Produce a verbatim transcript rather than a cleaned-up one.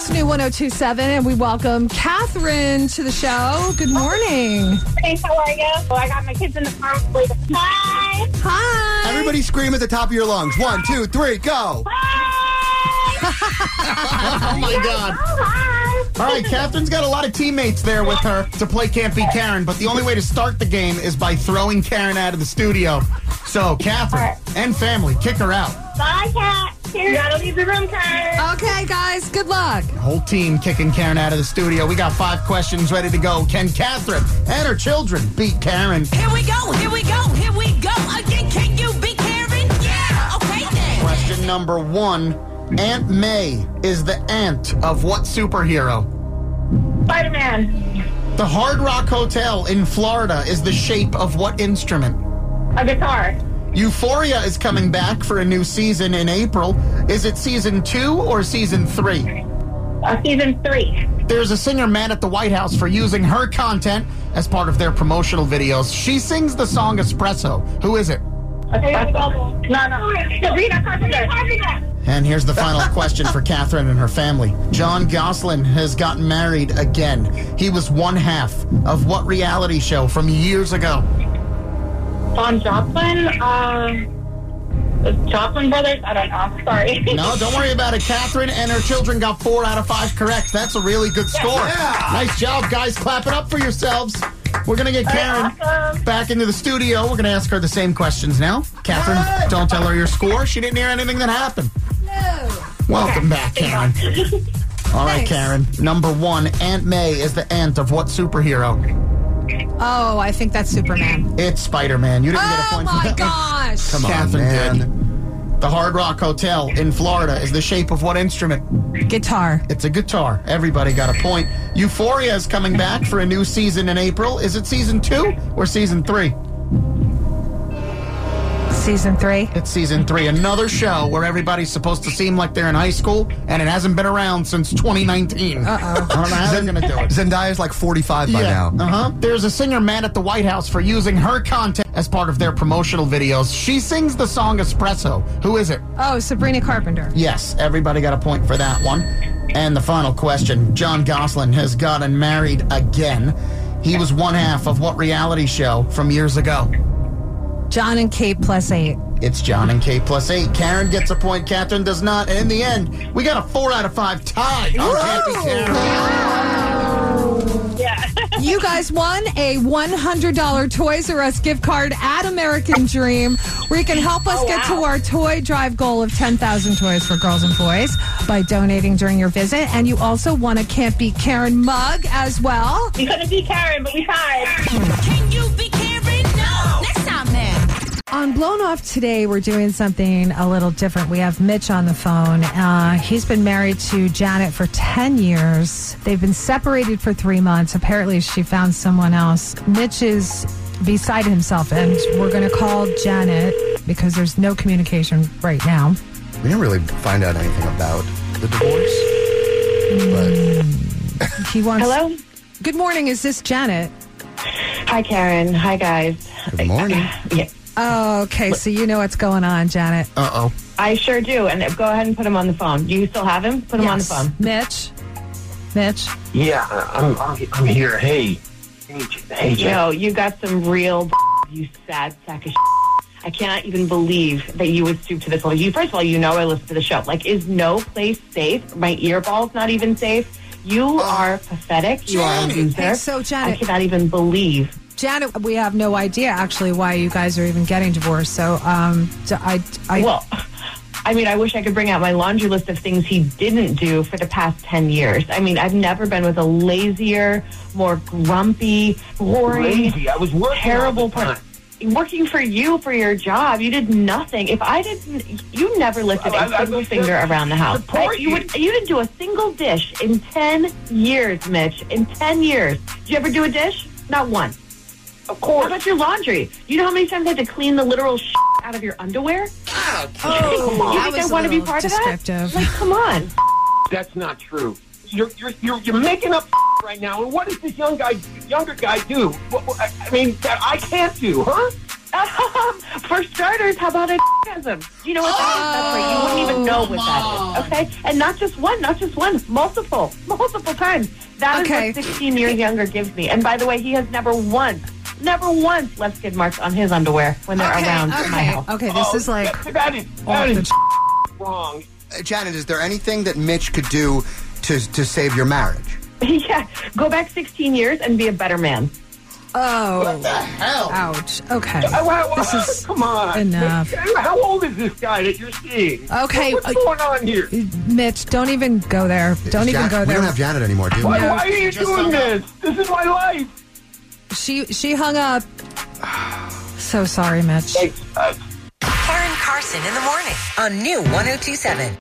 It's New one oh two point seven, and we welcome Catherine to the show. Good morning. Hey, how are you? Well, I got my kids in the car. Hi. Hi. Everybody scream at the top of your lungs. One, two, three, go. Hi. Oh, my God. Hi. All right, Catherine's got a lot of teammates there with her to play Can't Beat Karen, but the only way to start the game is by throwing Karen out of the studio. So, Catherine and family, kick her out. Bye, Cat. You gotta leave the room, Karen. Okay, guys, good luck. Whole team kicking Karen out of the studio. We got five questions ready to go. Can Catherine and her children beat Karen? Here we go, here we go, here we go again. Can you beat Karen? Yeah, okay then. Question number one. Aunt May is the aunt of what superhero? Spider-Man. The Hard Rock Hotel in Florida is the shape of what instrument? A guitar. Euphoria is coming back for a new season in April. Is it season two or season three? Uh, season three. There's a singer mad at the White House for using her content as part of their promotional videos. She sings the song Espresso. Who is it? Espresso. No, no. Sabrina Carpenter. And here's the final question for Catherine and her family. John Gosselin has gotten married again. He was one half of what reality show from years ago? Don Joplin. Uh, the Joplin Brothers. I don't know. Sorry. No, don't worry about it. Catherine and her children got four out of five correct. That's a really good score. Yeah. Nice job, guys. Clap it up for yourselves. We're going to get Karen awesome. back into the studio. We're going to ask her the same questions now. Catherine, Hey. don't tell her your score. She didn't hear anything that happened. No. Welcome back, Karen. All right, Thanks. Karen. Number one, Aunt May is the aunt of what superhero? Oh, I think that's Superman. It's Spider-Man. You didn't get a Oh, point for my that. gosh. Come on, Catherine man. did. The Hard Rock Hotel in Florida is the shape of what instrument? Guitar. It's a guitar. Everybody got a point. Euphoria is coming back for a new season in April. Is it season two or season three? Season three. It's season three. Another show where everybody's supposed to seem like they're in high school, and it hasn't been around since twenty nineteen. Uh-oh. I don't know how they're going to do it. Zendaya's like forty-five by now. Uh-huh. There's a singer mad at the White House for using her content as part of their promotional videos. She sings the song Espresso. Who is it? Oh, Sabrina Carpenter. Yes, everybody got a point for that one. And the final question. John Gosselin has gotten married again. He was one half of what reality show from years ago? John and Kate plus eight. It's John and Kate plus eight. Karen gets a point. Catherine does not. And in the end, we got a four out of five tie. Oh, Can't Beat Karen. Yeah. You guys won a one hundred dollars Toys R Us gift card at American Dream, where you can help us Oh, get wow. to our toy drive goal of ten thousand toys for girls and boys by donating during your visit. And you also won a Can't Beat Karen mug as well. We couldn't beat Karen, but we tried. Can you beat Karen? No. Next time then. On Blown Off today, we're doing something a little different. We have Mitch on the phone. Uh, he's been married to Janet for ten years. They've been separated for three months. Apparently, she found someone else. Mitch is beside himself, and we're going to call Janet because there's no communication right now. We didn't really find out anything about the divorce. But He wants. Hello? Good morning. Is this Janet? Hi, Karen. Hi, guys. good morning. Yeah, Oh, okay. So you know what's going on, Janet. Uh-oh. I sure do. And go ahead and put him on the phone. Do you still have him? Put him on the Yes. phone. Mitch. Mitch. Yeah, I'm, I'm, I'm here. Hey, hey, J- hey, Jen. Yo, you got some real you sad sack of I cannot even believe that you would stoop to this level. You, first of all, you know I listen to the show. Like, is no place safe? My earball's not even safe. You are pathetic. You are a loser. Hey, so, I Janet. cannot even believe. Janet, we have no idea actually why you guys are even getting divorced. So, um, so I, I, Well, I mean, I wish I could bring out my laundry list of things he didn't do for the past ten years. I mean, I've never been with a lazier, more grumpy, boring, Lazy. I was working terrible all the time. person. Working for you for your job, you did nothing. If I didn't, you never lifted I- a I single was finger there to around the house. support I- you, you. would, you didn't do a single dish in ten years, Mitch. In ten years, did you ever do a dish? Not one. Of How course. about your laundry? You know how many times I had to clean the literal shit out of your underwear? oh, You that think I was a want to be little part of descriptive. that? Like, come on. That's not true. You're, you're, you're, you're making up right now. And what does this young guy, younger guy do? What, what, I I mean, that I can't do, huh? Um, for starters, how about a orgasm? Do you know what that is? That's right. You wouldn't even know what that is. Okay, and not just one, not just one, multiple, multiple times. That Okay. is what sixteen years younger gives me. And by the way, he has never once, never once left skid marks on his underwear when they're Okay, around okay, my house. okay. This Oh, is like that is, off that the is wrong. Uh, Janet, is there anything that Mitch could do to to save your marriage? Yeah, go back sixteen years and be a better man. oh, What the hell? ouch. Okay, Uh, wow, this is come on. enough. How old is this guy that you're seeing? Okay, What's uh, going on here? Mitch. Don't even go there. Don't Is even Jan- go We there. don't have Janet anymore, do we? Why, No. why are you Just doing hung up. this? This is my life. She she hung up. So sorry, Mitch. Thanks. Uh, Karen Carson in the morning on New one oh two seven.